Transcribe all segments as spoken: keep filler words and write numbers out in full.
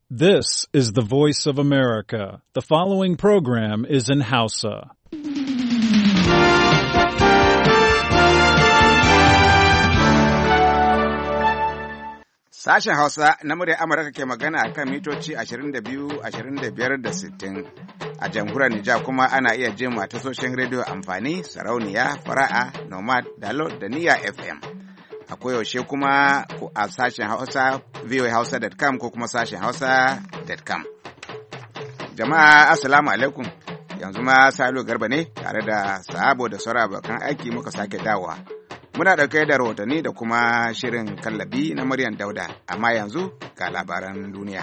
This is the voice of America. The following program is in Hausa. Sashen Hausa na murya Amurka ke magana a kan mitoci ashirin da biyu, ashirin da biyar da sittin. A jamhuriyar Nijar kuma ana iya jin mu a tasoshin rediyo amfani, sarauniya, fara'a, nomad, dalo da niyya F M. A koyaushe kuma a sashen Hausa, v o a hausa dot com ko kuma sashen hausa dot com. Jama'a, Assalamu alaikum. Yanzu ma Salo Garba ne tare da Sahabo da sauran abokan aiki muka sake dawowa. Muna ɗauke da rahotanni da kuma shirin kallabi na Maryam Dauda, amma yanzu ga labaran duniya.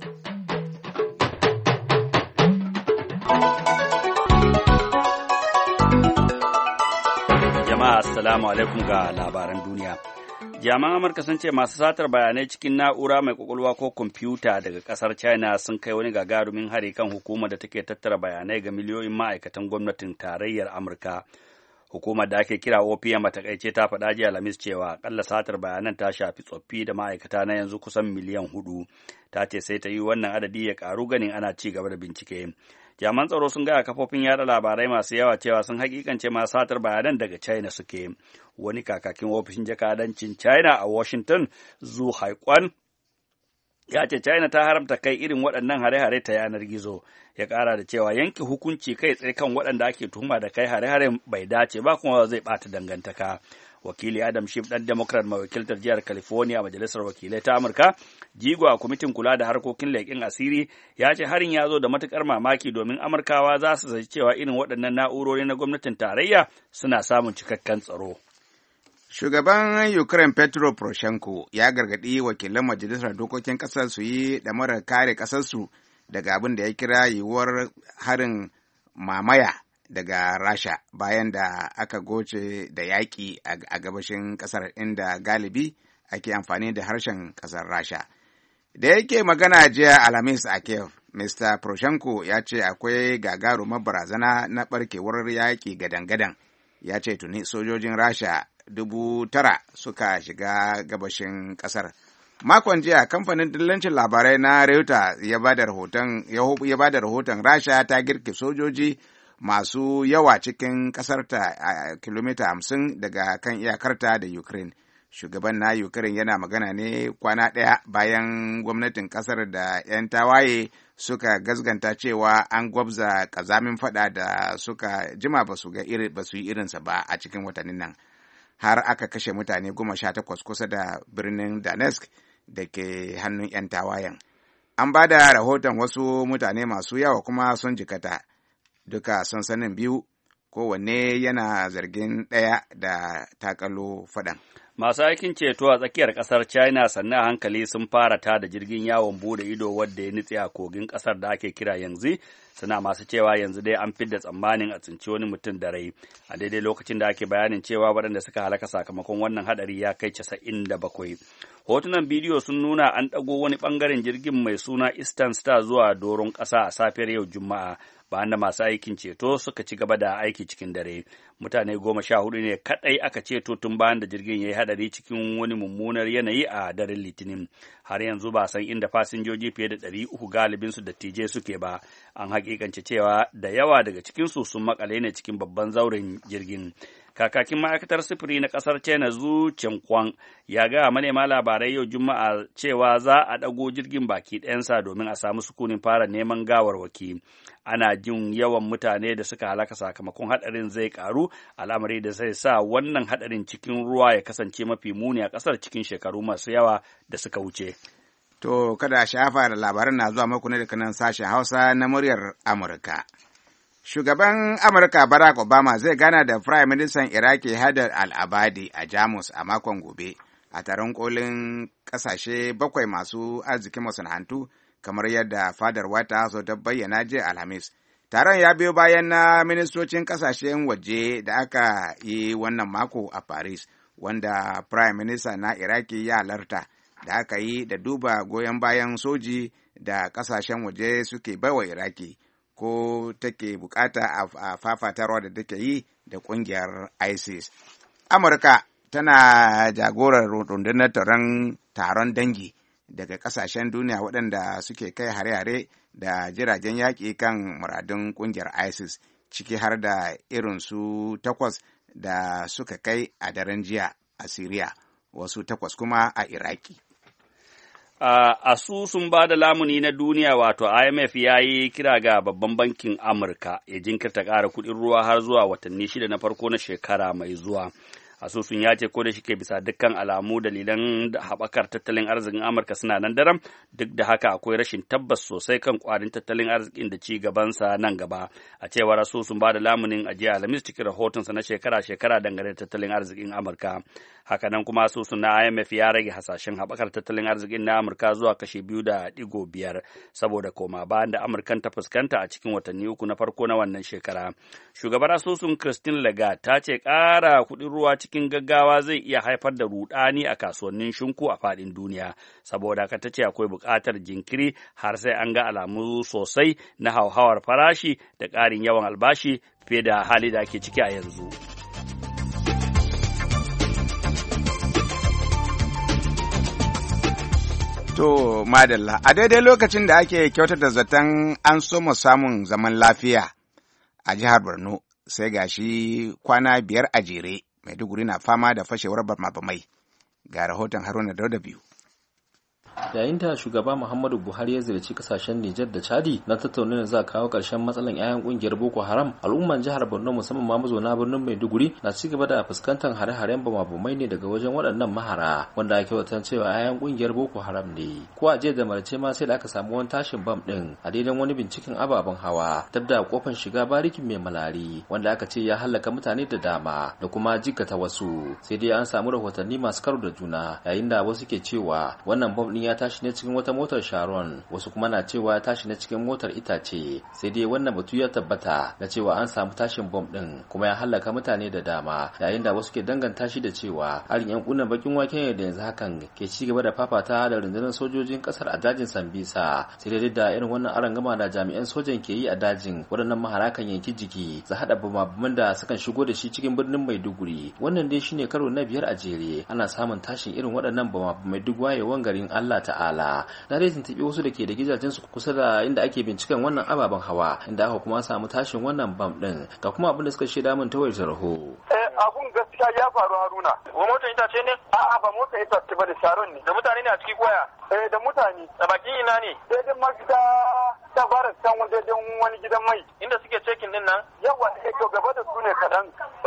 Jama'a, Assalamu alaikum ga labaran duniya. Jami'an Amurka sun ce masu satar bayanai cikin na'ura mai kwakwalwa ko kwamfuta daga ƙasar China sun kai wani gagarumin hari kan hukumar da take tattara bayanai ga miliyoyin ma'aikatan gwamnatin tarayyar Amurka. Hukumar da ake kira O P M a takaice ta faɗa jiya Alhamis cewa akalla satar bayanan ta shafi tsoffi da ma'aikata na yanzu kusan miliyan hudu. Ta ce sai ta yi wannan adadi ya ƙaru ganin ana ci gaba da bincike. Jami'an tsaro sun gaya kafofin yada labarai masu yawa cewa sun hakikance masu satar bayanan daga China suke. Wani kakakin ofishin jakadancin China a Washington, Zu Haikwan, ya ce China ta haramta kai irin waɗannan hare-hare ta yanar gizo. Ya ƙara da cewa yanke hukunci kai tsaye kan waɗanda ake tuhuma da kai hare-hare bai dace ba kuma zai ɓata dangantaka. Wakili Adam Schiff ɗan Democrat mai wakiltar jihar California a Majalisar Wakilai ta Amurka, jigo a kwamitin kula da harkokin leƙen asiri, ya ce harin ya zo da matuƙar mamaki domin Amurkawa za su zaci cewa irin waɗannan na'urori na gwamnatin tarayya suna samun cikakken tsaro. Shugaban Ukraine Petro Poroshenko ya gargaɗi wakilan Majalisar Dokokin ƙasar su yi ɗamarar kare ƙasarsu daga abin da ya kira yiwuwar harin mamaya daga Rasha bayan da aka goce da yaƙi a gabashin ƙasar inda galibi ake amfani da harshen ƙasar Rasha. Da yake magana jiya Alhamis a Kiev, Mister Poroshenko ya ce akwai gagarumar barazana na ɓarkewar yaƙi gadan-gadan. Ya ce tuni sojojin Rasha dubu tara suka shiga gabashin ƙasar. Makon jiya kamfanin dillancin labarai na Reuters ya ba da rahoton ya ba da rahoton Rasha ta girke sojoji masu yawa cikin ƙasarta a kilomita hamsin daga kan iyakarta da Ukraine. Shugaban na Ukraine yana magana ne kwana ɗaya bayan gwamnatin ƙasar da ‘yan tawaye suka gazganta cewa an gwabza ƙazamin faɗa da suka jima ba su yi irinsa ba a cikin watannin nan. Har aka kashe mutane goma sha takwas kusa da birnin Donetsk da ke hannun ‘yan tawayen. An ba da rahoton wasu mutane masu yawa kuma sun jikata, duka sansanin biyu, kowanne yana zargin ɗaya da takalo faɗan. Masu aikin ceto a tsakiyar ƙasar China sannan a hankali sun fara ta da jirgin yawon bude ido wadda ya nutse a kogin ƙasar da ake kira yanzu, suna masu cewa yanzu dai an fidda tsammanin a tsinci wani mutum da rai, a daidai lokacin da ake bayanin cewa waɗanda suka halaka sakamakon wannan haɗari ya kai casa'in da bakwai. Hotunan bidiyo sun nuna an ɗago wani ɓangaren jirgin mai suna Eastern Star zuwa doron ƙasa a safiyar yau Juma'a, bayan da masu aikin ceto suka ci gaba da aiki cikin dare. Mutane goma sha hudu ne kaɗai aka ceto tun bayan da jirgin ya yi haɗari cikin wani mummunar yanayi a daren Litinin. Har yanzu ba san inda fasinjoji fiye da ɗari uku galibinsu dattijai suke ba. An hakikance cewa da yawa daga cikinsu sun makale ne cikin babban zauren jirgin. Kakakin ma'aikatar sufuri na ƙasar China Zu Chengquan ya gaya manema labarai yau Juma'a cewa za a ɗago jirgin baki ɗayansa domin a samu sukunin fara neman gawarwaki. Ana jin yawan mutane da suka halaka sakamakon haɗarin zai ƙaru, al'amari da zai sa wannan haɗarin cikin ruwa ya kasance mafi muni a ƙasar cikin shekaru masu yawa da suka wuce. To, kada a shafa da labaran na zuwa muku ne daga nan sashen Hausa na muryar Amurka. Shugaban Amurka Barack Obama zai gana da Firayim Ministan Iraki Haidar al-Abadi a Jamus a makon gobe a taron kolin ƙasashe bakwai masu arzikin masana'antu kamar yadda fadar White House ta bayyana jiya Alhamis. Taron ya biyo bayan na ministocin ƙasashen waje da aka yi wannan mako a Paris, wanda Firayim Minista na Iraki ya halarta da aka yi da duba goyon bayan soji da ƙasashen waje suke baiwa Iraki. Ko take bukata a fafatarwa da take yi da ƙungiyar ISIS. Amurka tana jagorar rundunar taron taron dangi daga ƙasashen duniya waɗanda suke kai hare-hare da jiragen yaƙi kan muradun ƙungiyar ISIS, ciki har da irin su takwas da suka kai a daren jiya a Siriya, wasu takwas kuma a Iraki. Uh, asusun ba da lamuni na duniya wato I M F ya yi kira ga babban bankin Amurka ya jinkirta ƙara kuɗin ruwa har zuwa watanni shida na farko na shekara mai zuwa. Asusun ya ce ko da shike bisa dukkan alamu dalilan haɓakar tattalin arzikin Amurka suna nan daram, duk da haka akwai rashin tabbas sosai kan ƙwarin tattalin arzikin da ci gabansa nan gaba. A cewar asusun ba da lamunin ajiya Alhamis cikin rahotonsa na shekara-shekara dangane da tattalin arzikin Amurka. Hakanan kuma asusun na I M F ya rage hasashen haɓakar tattalin arzikin na Amurka zuwa kashe biyu da ɗigo biyar saboda koma bayan da Amurkan ta fuskanta a cikin watanni uku na farko na wannan shekara. Shugabar asusun Christine Lagarde ta ce ƙara kuɗin ruwa cikin gaggawa zai iya haifar da rudani a kasuwannin shinku a faɗin duniya, saboda haka ta ce akwai buƙatar jinkiri har sai an ga alamu sosai na hauhawar farashi da ƙarin yawan albashi fiye da hali da ake ciki a yanzu. To, madalla, a daidai lokacin da ake kyautata zaton an soma samun zaman lafiya a jihar Borno, sai gashi kwana biyar a jere, Maiduguri na fama da fashewar bamabamai. Ga rahoton Haruna Dauda biyu. Yayin da shugaba Muhammadu Buhari ya ziyarci kasashen Nijar da Chadi na tattaunawa za a kawo ƙarshen matsalan 'ya'yan ƙungiyar Boko Haram, al'umman jihar Borno musamman ma mazauna birnin Maiduguri na ci gaba da fuskantar hare-haren bamabamai ne daga wajen waɗannan mahara wanda ake watan cewa 'ya'yan ƙungiyar Boko Haram ne. Ko a jiya da maraice ma sai da aka samu wani tashin bam ɗin a daidan wani binciken ababen hawa dab da kofar shiga barikin mai malari wanda aka ce ya hallaka mutane da dama da kuma jikkata wasu. Sai dai an samu rahotanni masu karo da juna yayin da wasu ke cewa wannan bam ɗin ya tashi ne cikin wata motar Sharon, wasu kuma na cewa ya tashi ne cikin motar itace. Sai dai wannan batu ya tabbata da cewa an samu tashin bom din kuma ya halaka mutane da dama, yayin da wasu ke danganta shi da cewa harin yan kunan bakin wake ne da yanzu hakan ke ci gaba da fafata da rundunar sojojin kasar a dajin Sambisa. Sai dai da irin wannan arangama da jami'an sojan ke yi a dajin, waɗannan mahara kan yanki jiki su haɗa bumabuman da sukan shigo da shi cikin birnin Maiduguri. Wannan dai shine karo na biyar a jere ana samun tashin irin waɗannan bumabumai duk wayewan garin Allah ta'ala. Na dai tuntuɓi wasu da ke da gidajen su kusa da inda ake binciken wannan ababen hawa, inda aka kuma samu tashin wannan bam din, ga kuma abin da suka shaida min ta wayar tarho. Eh abun gaskiya ya faru Haruna. Wa motar itace ne? A'a ba motar itace ba, da Sharon ne. Da mutane ne a ciki koya? Eh da mutane. Da bakin ina ne? Daidai mafita ta fara can wajen wani gidan mai. Inda suke cekin din nan? Yawa eh to gaba da su ne kaɗan.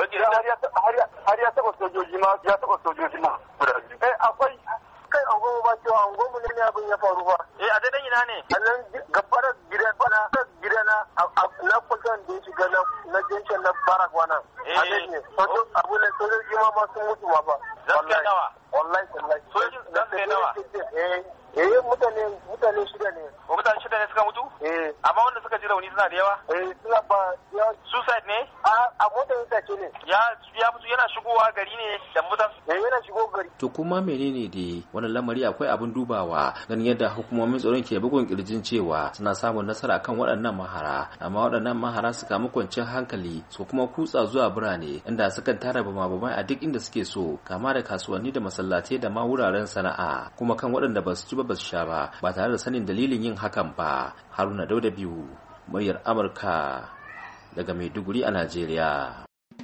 Har ya taɓa sojoji ma, ya taɓa sojoji ma. Eh akwai kai angon ba cewa angon mu ne abin ya faru ba. Eh a daidan ina ne? A nan gabar gidan bana gidana na kwalton da ya shiga na jinkin na barak wannan. A dai ne. Abu ne sojoji ma ma sun mutu ma ba. Zasu nawa? Wallahi wallahi. Sojoji zasu nawa? Eh eh mutane mutane shida ne. Mutane shida ne suka mutu? Eh. Amma wanda suka ji rauni suna da yawa? Eh suna ba suicide ne? A a motar itace ne. Ya ya mutu yana shigowa gari ne da mutan. Eh yana shigo gari. To kuma menene dai wannan lamari akwai abin dubawa ganin yadda hukumomin tsaron ke bugun kirjin cewa suna samun nasara kan waɗannan mahara, amma waɗannan mahara su kama kwanciyar hankali su kuma kutsa zuwa birane inda sukan tara bama-bamai a duk inda suke so, kama da kasuwanni da masallatai da ma wuraren sana'a, kuma kan waɗanda ba su ci ba ba su sha ba ba tare da sanin dalilin yin hakan ba. Haruna Dauda biyu, muryar Amurka daga Maiduguri a Najeriya.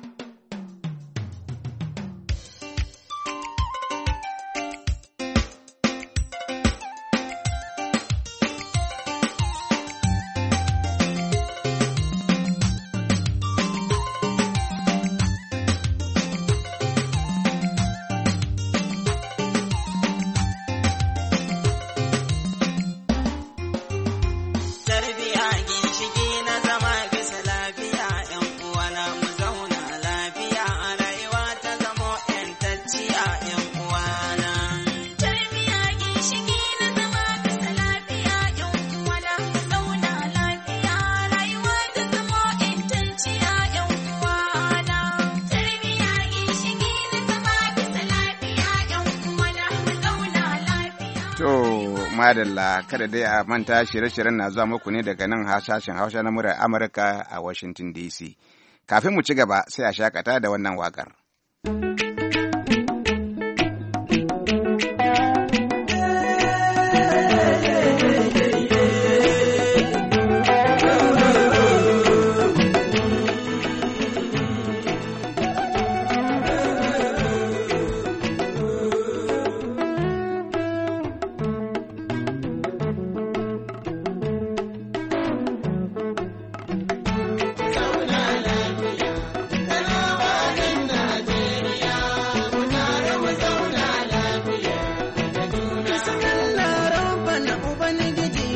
Madalla, kada dai a manta shirye-shiryen na zuwa muku ne daga nan sashen Hausa na murar Amurka a Washington D C. Kafin mu ci gaba sai a shakata da wannan waƙar.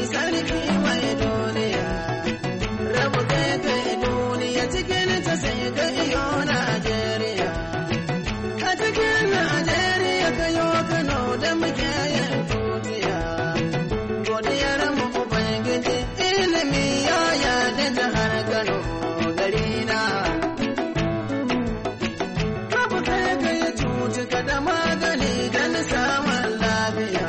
sarki mai duniya rabu kai kai duniya cikin ta sai ka iyo Najeriya a cikin Najeriya ka yo Kano da muke yin tutiya godiyar mu ubangiji ilimi ya yada jihar Kano gari na rabu kai kai cutuka da magani don samun lafiya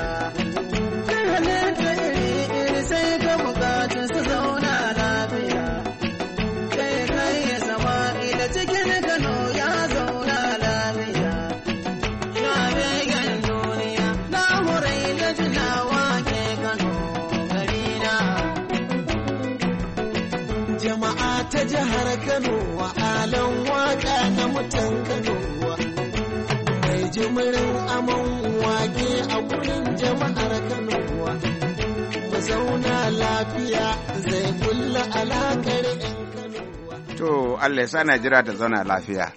ta jihar Kano wa alan waka na mutan Kano mai jimirin aman wake a gurin jama'ar Kano mu zauna lafiya zai kulla alakar yan Kano. To Allah ya sa Najeriya ta zauna lafiya.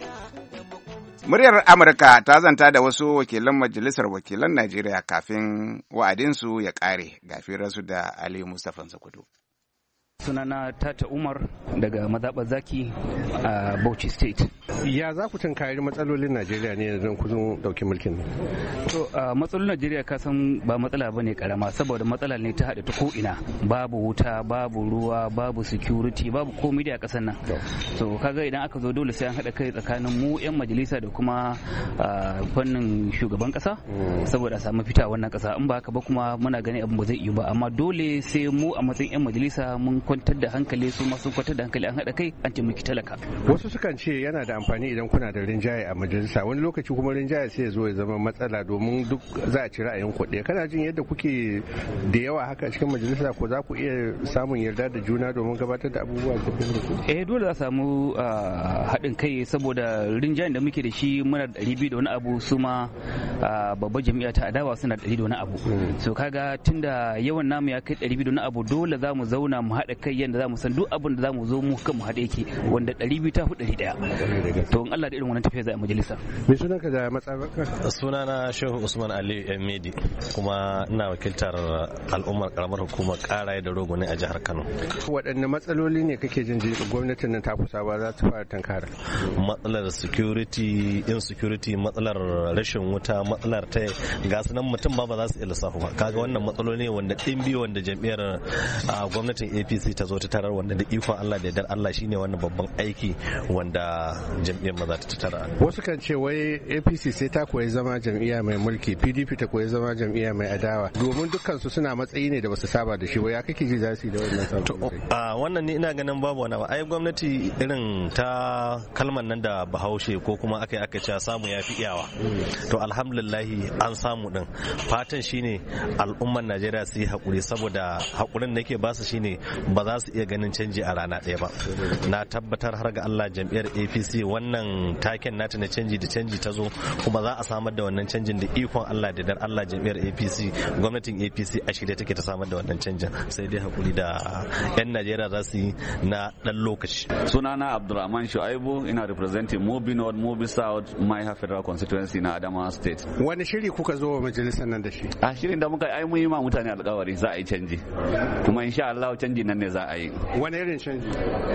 Muryar Amurka ta zanta da wasu wakilan Majalisar Wakilan Najeriya kafin wa'adinsu ya ƙare ga firarsu da Ali Mustapha Sokoto. Sunana Tata Umar daga mazaɓar Zaki a Bauchi State. Ya za ku tunkari matsalolin Najeriya ne yanzu ku zo ɗauki mulkin? To matsalolin Najeriya ka san ba matsala ba ne karama saboda matsala ne ta haɗe ta ko'ina babu wuta babu ruwa babu security babu komai da a ƙasar nan. So kaga idan aka zo dole sai an haɗa kai tsakanin mu 'yan majalisa da kuma fannin shugaban ƙasa saboda a samu fita wannan ƙasa in ba haka ba kuma muna gani abin ba zai iya ba amma dole sai mu a matsayin 'yan majalisa mun kwantar da hankali su masu kwantar da hankali an haɗa kai an taimaki talaka. Wasu sukan ce yana da amfani idan kuna da rinjaye a majalisa wani lokaci kuma rinjaye sai ya zo ya zama matsala domin duk za a ci ra'ayin kuɗi. Kana jin yadda kuke da yawa haka cikin majalisa ko za ku iya samun yarda da juna domin gabatar da abubuwa da kuma eh dole za a samu haɗin kai saboda rinjayen da muke da shi muna da ɗari biyu da wani abu su ma babbar jami'a ta adawa suna da ɗari da wani abu. So kaga tunda yawan namu ya kai ɗari biyu da wani abu dole za mu zauna mu haɗa kai yadda za mu san duk abin da za mu zo mu kan mu haɗe yake wanda ɗari biyu ta fi ɗari ɗaya. To in Allah da irin wannan tafiya za a majalisa. Me sunanka da matsalarka? Sunana Shehu Usman Ali Medi kuma ina wakiltar al'ummar karamar hukumar Karaye da Rogo ne a jihar Kano. Waɗanne matsaloli ne kake jin gwamnatin nan ta kusa ba za ta fara tankara? Matsalar security, insecurity, matsalar rashin wuta, matsalar ta ga sunan mutum ba ba za su iya lissafa ba. Kaga wannan matsaloli ne wanda ɗimbi wanda jam'iyyar gwamnatin A P C ta zo ta tarar wanda da ikon Allah da yardar Allah shine wannan babban aiki wanda jam'iyyar maza ta tattara. Wasu kan ce wai A P C sai ta koyi zama jam'iyya mai mulki, P D P ta koyi zama jam'iyya mai adawa domin dukkan su suna matsayi ne da basu saba da shi wai ya kake ji za su yi da wannan sabon. A wannan ni ina ganin babu wani ba ai gwamnati irin ta kalmar nan da Bahaushe ko kuma aka yi aka ce samu ya fi iyawa. To alhamdulillahi an samu din. Fatan shine al'ummar Najeriya su yi hakuri saboda hakurin da yake ba su shine ba za su iya ganin canji a rana ɗaya ba. Na tabbatar har ga Allah jam'iyyar A P C wannan taken nata na canji da canji ta zo kuma za a samar da wannan canjin da ikon Allah da dar Allah jam'iyyar A P C gwamnatin A P C a shirye take ta samar da wannan canjin sai dai hakuri da 'yan Najeriya za su yi na ɗan lokaci. Sunana Abdulrahman Shu'aibu ina representing Mobi North, Mobi South, Maiha Federal Constituency na Adamawa State. Wani shiri kuka zo wa majalisar nan da shi? A shirin da muka yi mun yi ma mutane alƙawari za a yi canji kuma insha Allah canji nan ne za a yi. Wani irin canji?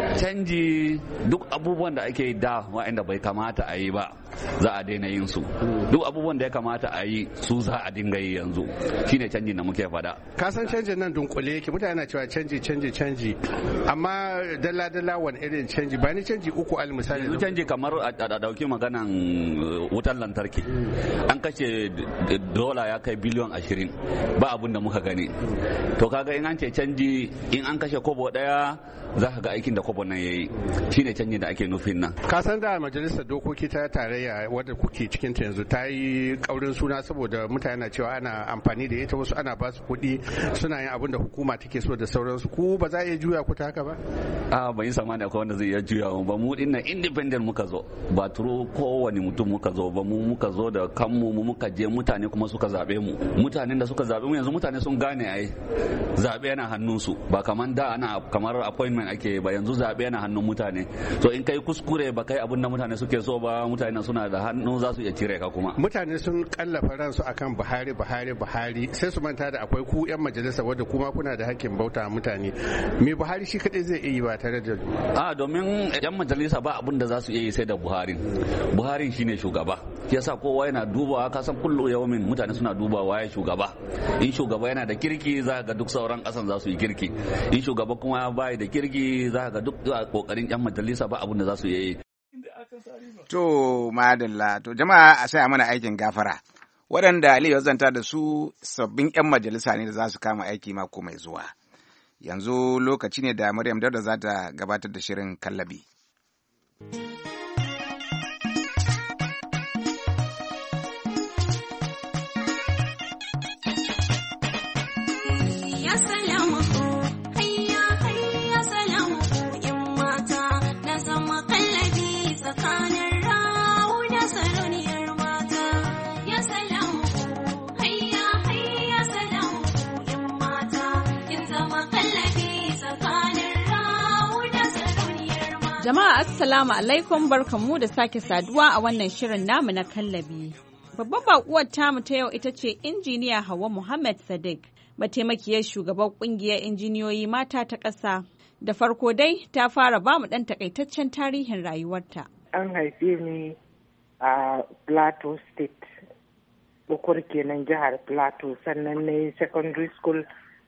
Canji duk abubuwan da ake da wa'anda bai kamata a yi ba za a daina yin su. Duk abubuwan da ya kamata a yi su za a dinga yi yanzu shine canjin da muke fada. Ka san canjin nan dunkule yake mutane na cewa canji canji canji amma dalla dalla wani irin canji ba ni canji uku al misali. Yanzu canji kamar a dauki maganan wutar lantarki an kashe dola ya kai biliyon ashirin ba abun da muka gani. To kaga in an ce canji in an kashe kobo daya za ka ga aikin da kobo nan yayi shine canjin da ake nufin nan. Ka san da majalisar dokoki ta tarayya wadda kuke cikin ta yanzu ta yi kaurin suna saboda mutane na cewa ana amfani da ita wasu ana ba su kuɗi suna yin abin da hukuma take so da sauransu ku ba za a iya juya ku ta haka ba? A ban yi samani akwai wanda zai iya juya ba mu dinnan independent muka zo ba turo kowane mutum muka zo ba mu muka zo da kanmu mu muka je mutane kuma suka zabe mu mutanen da suka zabe mu yanzu mutane sun gane ai zabe yana hannunsu ba kamar da ana kamar appointment ake ba yanzu zabe yana hannun mutane to in kai kuskure ba kai abin da mutane suke so ba mutane suna suna da hannu za su iya cire ka kuma. Mutane sun kallafa ransu akan Buhari Buhari Buhari sai su manta da akwai ku yan majalisa wadda kuma kuna da hakkin bauta mutane. Me Buhari shi kadai zai iya yi ba tare da a domin yan majalisa ba abin da za su iya yi sai da Buhari. Buhari shine shugaba. Yasa kowa yana dubawa ka san kullu yawmin mutane suna dubawa ya shugaba. In shugaba yana da kirki za ga duk sauran kasan za su yi kirki. In shugaba kuma bai da kirki za ga duk kokarin yan majalisa ba abin da za su iya yi. To madalla to jama'a a sai mana aikin gafara. Waɗanda Aliyu zanta da su sabbin 'yan majalisa ne da za su kama aiki mako mai zuwa. Yanzu lokaci ne da Maryam Dauda za ta gabatar da shirin kallabi. Jama'a assalamu alaikum barkanmu da sake saduwa a wannan shirin namu na kallabi. Babbar bakuwar tamu ta yau ita ce injiniya Hauwa Muhammad Sadiq, mataimakiyar shugaban kungiyar injiniyoyi mata ta ƙasa. Da farko dai ta fara ba mu ɗan takaitaccen tarihin rayuwarta. An haife ni a Plateau State, Bukur kenan jihar Plateau, sannan na yi secondary school,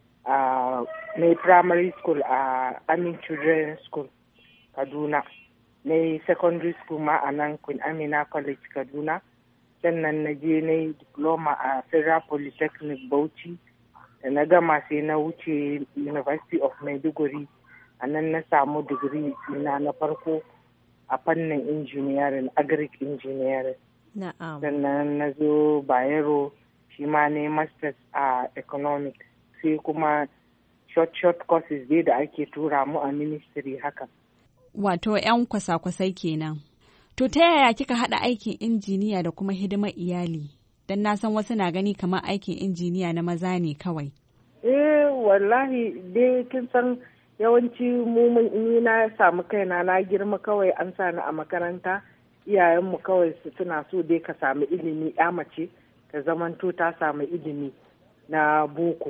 na yi primary school a Amin Children's School. Kaduna, na yi secondary school ma a nan Queen Amina College Kaduna, sannan na je na yi diploma a Federal Polytechnic Bauchi, da na gama sai na wuce University of Maiduguri, a nan na samu digiri ina na farko a fannin engineering, agric engineering. Sannan na zo Bayero, shi ma ne masters a economics, sai kuma short short courses dai da ake tura mu a ministry haka. Wato 'yan kwasa-kwasai kenan. To ta yaya kika haɗa aikin injiniya da kuma hidimar iyali? Don na san wasu na gani kamar aikin injiniya na maza ne kawai. Eh wallahi dai kin san yawanci mu ni na samu kaina na girma kawai an sa ni a makaranta, iyayenmu kawai su suna so dai ka samu ilimi ya mace ta zamanto ta samu ilimi na boko.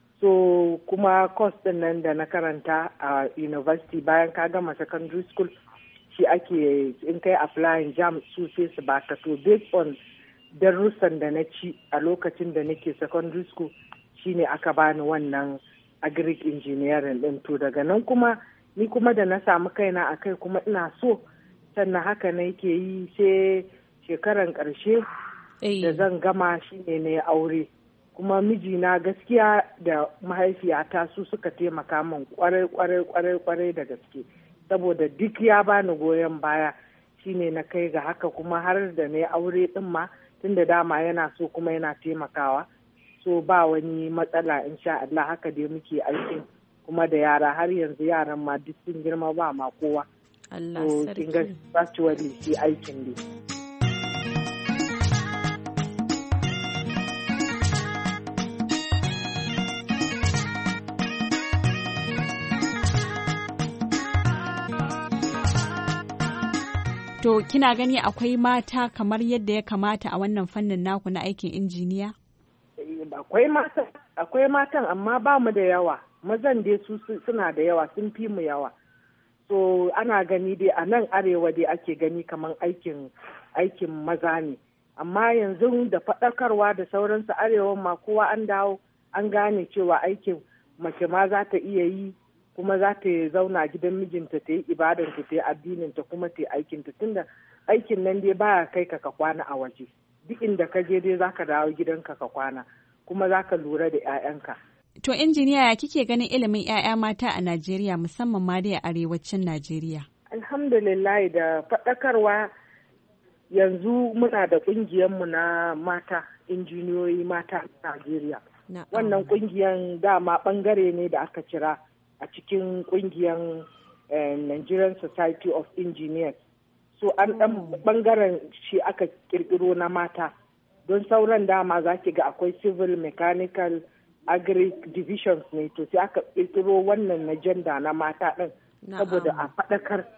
So kuma course din nan da na karanta a uh, university bayan ka gama secondary school shi ake in kai applying jam su sai su baka to based on darussan da na ci a lokacin da nake secondary school shine aka bani wannan agric engineering din to daga nan kuma ni kuma da na samu kaina a kai kuma ina so sannan haka na yake yi sai shekaran karshe da zan gama shine na aure. Kuma mijina gaskiya da mahaifiyata su suka taimaka min kwarai kwarai kwarai kwarai da gaske saboda duk ya bani goyon baya shine na kai ga haka kuma har da na aure din ma tunda dama yana so kuma yana taimakawa so ba wani matsala insha Allah haka dai muke aikin kuma da yara har yanzu yaran ma duk sun girma ba ma kowa. Allah sarki. So kin ga virtually shi aikin dai. To kina gani akwai mata kamar yadda ya kamata a wannan fannin naku na aikin injiniya? Akwai matan, akwai matan amma ba mu da yawa. Mazan dai su suna da yawa sun fi mu yawa. So ana gani dai a nan arewa dai ake gani kamar aikin aikin maza ne. Amma yanzu da faɗakarwa da sauransu arewa ma kowa an dawo an gane cewa aikin mace ma za ta iya yi. Kuma za ta zauna gidan mijinta ta yi ibadanta ta yi addininta kuma ta yi aikinta tunda aikin nan dai baya kai ka ka kwana a waje duk inda ka je dai zaka dawo gidanka ka kwana kuma zaka lura da 'ya'yanka. To injiniya ya kike ganin ilimin 'ya'ya mata a Najeriya musamman ma dai a arewacin Najeriya? Alhamdulillah da faɗakarwa yanzu muna da ƙungiyarmu na mata injiniyoyi mata a Najeriya. Wannan ƙungiyar dama ɓangare ne da aka kira a cikin kungiyar eh, Nigerian Society of Engineers. So an ɗan ɓangaren shi aka ƙirƙiro na mata. Don sauran dama za ki ga akwai civil, mechanical, agric divisions ne. To sai aka ƙirƙiro wannan na gender na mata ɗin. Saboda a faɗakar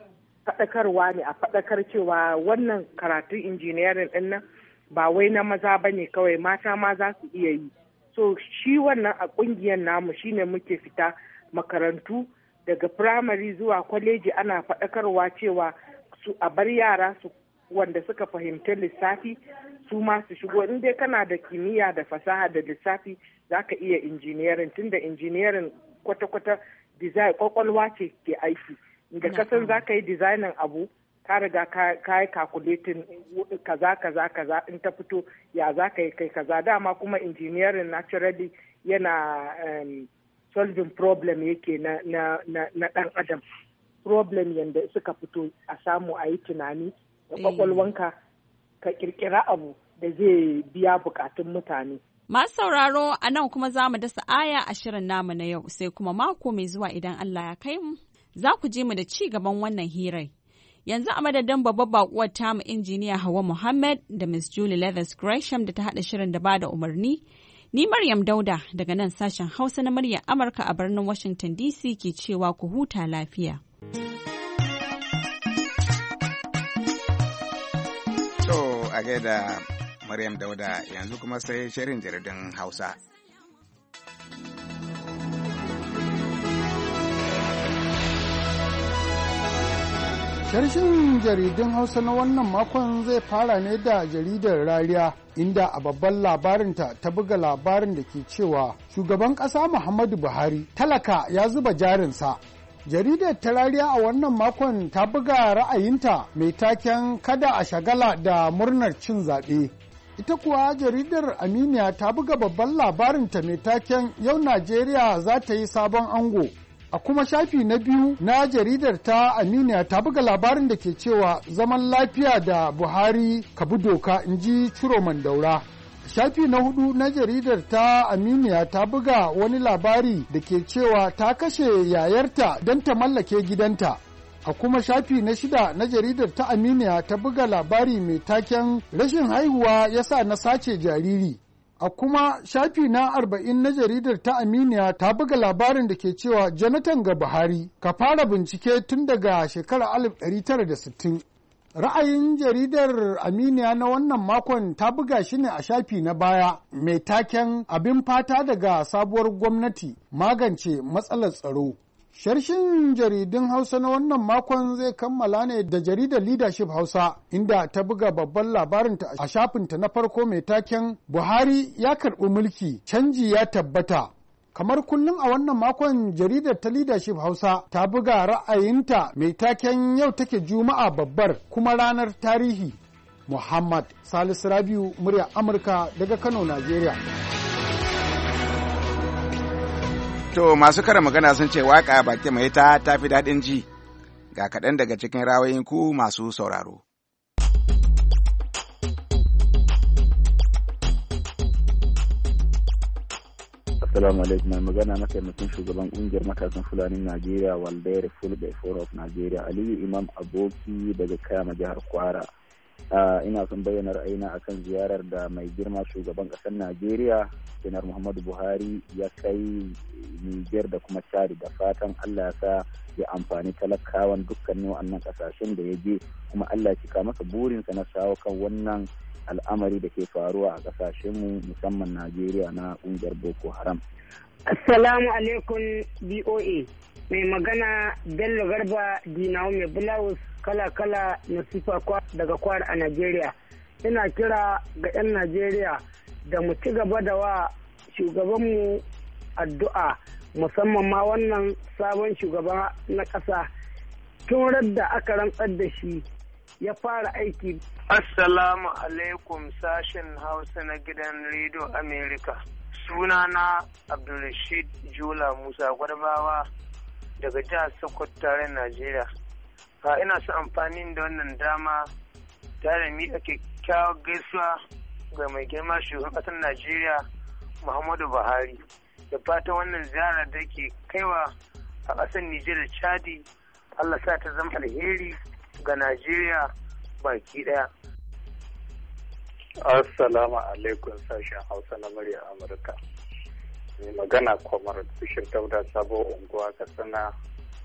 faɗakarwa ne a faɗakar cewa wannan karatun injiniyarin ɗin nan ba wai na maza ba ne kawai, mata ma za su iya yi. So shi wannan a ƙungiyar namu shine muke fita makarantu daga firamare zuwa kwaleji ana faɗakarwa cewa su a bar yara su wanda suka fahimci lissafi su ma su shigo. In dai kana da kimiyya da fasaha da lissafi za ka iya injiniyarin, tunda injiniyarin kwata-kwata design kwakwalwa ce ke aiki. Da kasan za ka yi designin abu ka riga ka yi calculating kaza kaza kaza in ta fito ya za ka yi kai kaza. Dama kuma injiniyarin naturally yana um, solving problem yake na na na dan adam, problem yanda suka fito a samu a yi tunani da kwakwalwanka ka kirkira abu da zai biya bukatun mutane. Masu sauraro, a nan kuma za mu dasa aya a shirin namu na yau, sai kuma mako mai zuwa idan Allah ya kai mu za ku je mu da ci gaban wannan hirai. Yanzu a madadin babbar bakuwar tamu injiniya Hauwa Muhammad da Miss Julie Leathers Gresham da ta haɗa shirin da ba da umarni, ni Maryam Dauda daga nan sashen Hausa na muryar Amurka a birnin Washington D C ke cewa ku huta lafiya. To a gaida Maryam Dauda, yanzu kuma sai shirin jaridun Hausa. Sharshin jaridun Hausa na wannan makon zai fara ne da jaridar Rariya, inda a babban labarinta ta buga labarin da ke cewa shugaban ƙasa Muhammadu Buhari talaka ya zuba jarinsa. Jaridar ta Rariya a wannan makon ta buga ra'ayinta mai taken kada a shagala da murnar cin zaɓe. Ita kuwa jaridar Aminiya ta buga babban labarinta mai taken yau Najeriya za ta yi sabon ango. A kuma shafi na biyu na jaridar ta Aminiya ta buga labarin da ke cewa zaman lafiya da Buhari ka bi doka, in ji Ciroman Daura. Shafi na hudu na jaridar ta Aminiya ta buga wani labari da ke cewa ta kashe yayarta don ta mallake gidanta. A kuma shafi na shida na jaridar ta Aminiya ta buga labari mai taken rashin haihuwa ya sa na sace jariri. A kuma shafi na arba'in na jaridar ta Aminiya ta buga labarin da ke cewa Jonathan ga Buhari ka fara bincike tun daga shekarar alif ɗari tara da sittin. Ra'ayin jaridar Aminiya na wannan makon ta buga shi ne a shafi na baya mai taken abin fata daga sabuwar gwamnati magance matsalar tsaro. Sharshin jaridun Hausa na wannan makon zai kammala ne da jaridar Leadership Hausa, inda ta buga babban labarinta a shafinta na farko mai taken Buhari ya karɓi mulki, canji ya tabbata. Kamar kullum a wannan makon jaridar ta Leadership Hausa ta buga ra'ayinta mai taken yau take Juma'a babbar kuma ranar tarihi. Muhammad Salisu Rabiu, murya Amurka daga Kano, Najeriya. To masu kara magana sun ce waka baki mai ta tafi daɗin ji, ga kaɗan daga cikin rawayin ku masu sauraro. Assalamu alaikum, mai magana mataimakin shugaban ƙungiyar matasan Fulanin Najeriya Waldere Fulbe Forum of Nigeria, Aliyu Imam Aboki daga Kayama jihar Kwara. Uh, ina son bayyana ra'ayina akan ziyarar da mai girma shugaban ƙasar Najeriya Janar Muhammadu Buhari ya kai Niger da kuma Chad, da fatan Allah ya sa ya amfani talakawan dukkanin wannan ƙasashen da ya je, kuma Allah ya cika masa burinsa na shawo kan wannan al'amari da ke faruwa a ƙasashenmu musamman Najeriya na ƙungiyar Boko Haram. Assalamu alaikum B O A, mai magana Bello Garba Dinawo mai Bulawus kala-kala na sifa daga Kwara a Najeriya. Ina kira ga 'yan Najeriya da mu ci gaba da wa shugabanmu addu'a, musamman ma wannan sabon shugaba na ƙasa. Tun radda aka rantsar da shi ya fara aiki. Assalamu alaikum sashen Hausa na gidan Radio America. Sunana Abdulrashid Jula Musa Gwarbawa daga jihar Sokoto tarayyar Najeriya. Ha ina son amfani da wannan dama tare da miƙa kyakkyawar gaisuwa ga mai girma shugaban ƙasar Najeriya Muhammadu Buhari, da fatan wannan ziyara da ke kaiwa a ƙasar Nijar da Chadi Allah sa ta zama alheri ga Najeriya baki ɗaya. Assalamu alaikum sashen Hausa na murya Amurka. Mai magana Kwamar Bishir Dauda Sabo Unguwa Katsina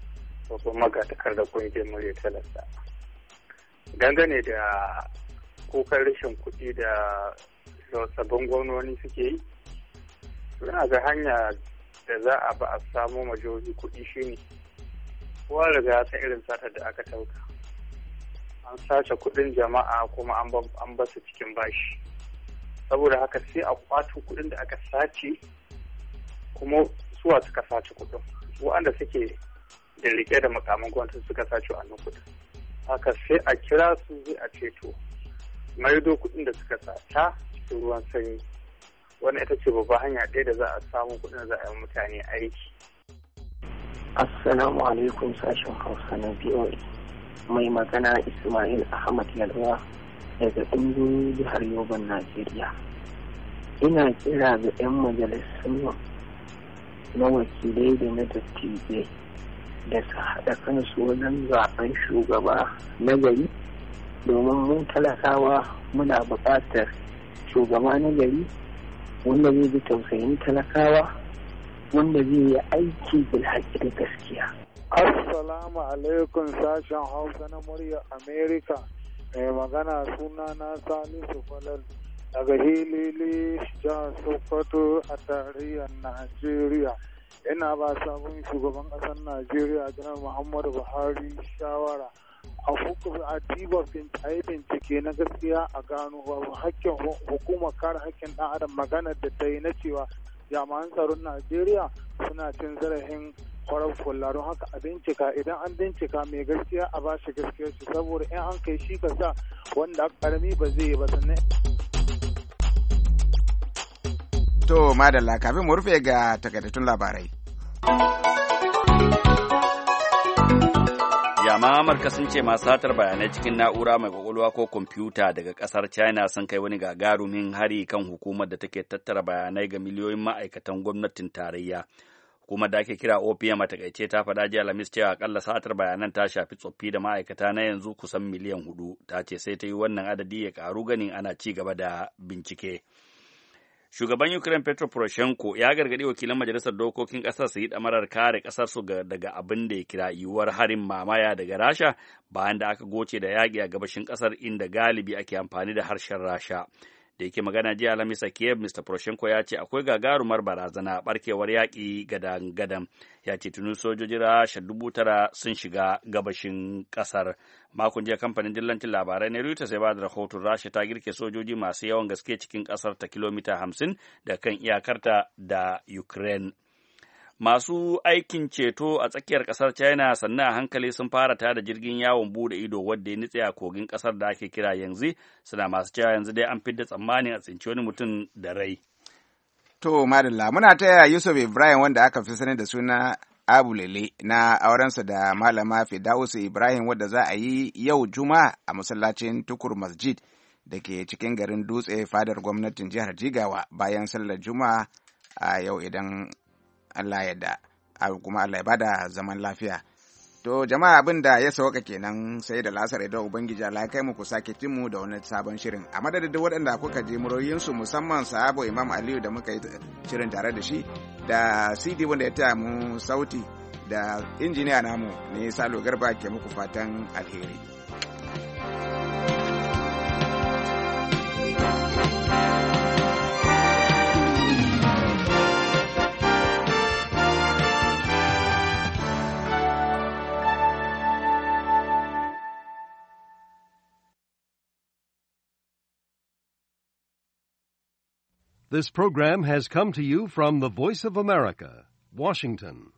babban magatakardar kungiyar murya talaka. Dangane da kukan rashin kuɗi da sabbin gwamnoni suke yi, suna ga hanya da za a ba a samo majoji kuɗi shine kowa riga ta irin satar da aka tauka. An sace kuɗin jama'a kuma an ba su cikin bashi. Saboda haka sai a kwato kuɗin da aka sace kuma suwa suka sace kuɗin. Waɗanda suke da rike da makaman gwamnati suka sace wannan kuɗin. Haka sai a kira su zai a ceto maido kuɗin da suka sata cikin ruwan sanyi. Wannan ita ce babba hanya ɗaya da za a samu kuɗin da za a yi mutane aiki. Assalamu alaikum sashen Hausa na B O A. Mai magana Ismail Ahmad Yalwa daga ɗimbin jihar Yoban, Najeriya. Ina kira ga 'yan majalisun na wakilai da na dattijai da su haɗa kansu wajen zaɓen shugaba na gari, domin mu talakawa muna buƙatar shugaba na gari wanda zai ji tausayin talakawa, wanda zai yi aiki bil haƙƙi da gaskiya. Assalamu alaikum sashen Hausa na murya Amerika. Mai magana suna na Salisu Falal daga Hilili, jihar Sokoto a tarayyar Najeriya. Ina ba sabon shugaban ƙasar Najeriya Janar Muhammadu Buhari shawara a a tiba bincike na gaskiya a gano babu hakkin hukumar kare hakkin ɗan adam maganar da ta yi na cewa jami'an tsaron Najeriya suna cin zarafin farar fulla, don haka a bincika, idan an bincika mai gaskiya a ba shi gaskiyar shi, saboda in an kai shi ka sa wanda karami ba zai yi ba. Sannan to madalla, kafin mu rufe ga takaitattun labarai. Jami'an Amurka sun ce masu satar bayanai cikin na'ura mai kwakwalwa ko kwamfuta daga kasar China sun kai wani gagarumin hari kan hukumar da take tattara bayanai ga miliyoyin ma'aikatan gwamnatin tarayya. Hukumar da ake kira O P M a takaice ta faɗa jiya Alhamis cewa akalla satar bayanan ta shafi tsoffi da ma'aikata na yanzu kusan miliyan hudu. Ta ce sai ta yi wannan adadi ya karu ganin ana ci gaba da bincike. Shugaban Ukraine Petro Poroshenko ya gargaɗi wakilan majalisar dokokin ƙasar su yi ɗamarar kare ƙasar su daga abin da ya kira yiwuwar harin mamaya daga Rasha bayan da aka goce da yaƙi a gabashin ƙasar inda galibi ake amfani da harshen Rasha. Da yake magana jiya Alhamis a Kiev, Mister Poroshenko ya ce akwai gagarumar barazana barkewar yaƙi gadan-gadan. Ya ce tuni sojojin Rasha dubu tara sun shiga gabashin ƙasar. Makon jiya kamfanin dillancin labarai na Reuters ya ba da rahoton Rasha ta girke sojoji masu yawan gaske cikin ƙasar ta kilomita hamsin da kan iyakarta da Ukraine. Masu aikin ceto a tsakiyar ƙasar China sannan a hankali sun fara tada jirgin yawon bude ido wadda ya nitse a kogin ƙasar da ake kira yanzu, suna masu cewa yanzu dai an fidda tsammanin a tsinci wani mutum da rai. To madalla, muna taya Yusuf Ibrahim wanda aka fi sani da suna Abu Lele na aurensa da malama Fidausu Ibrahim wadda za a yi yau Juma'a a masallacin Tukur Masjid da ke cikin garin Dutse fadar gwamnatin jihar Jigawa bayan sallar Juma'a a yau idan Allah ya da kuma Allah ya bada zaman lafiya. To jama'a abin da ya sauka kenan sai da lasar idan Ubangiji Allah ya kai mu ku sake mu da wani sabon shirin. A madadin da waɗanda kuka je muroyinsu musamman sahabo Imam Aliyu da muka yi shirin tare da shi da C D wanda ya taya mu sauti da injiniya namu ne Salo Garba ke muku fatan alheri. This program has come to you from the Voice of America, Washington.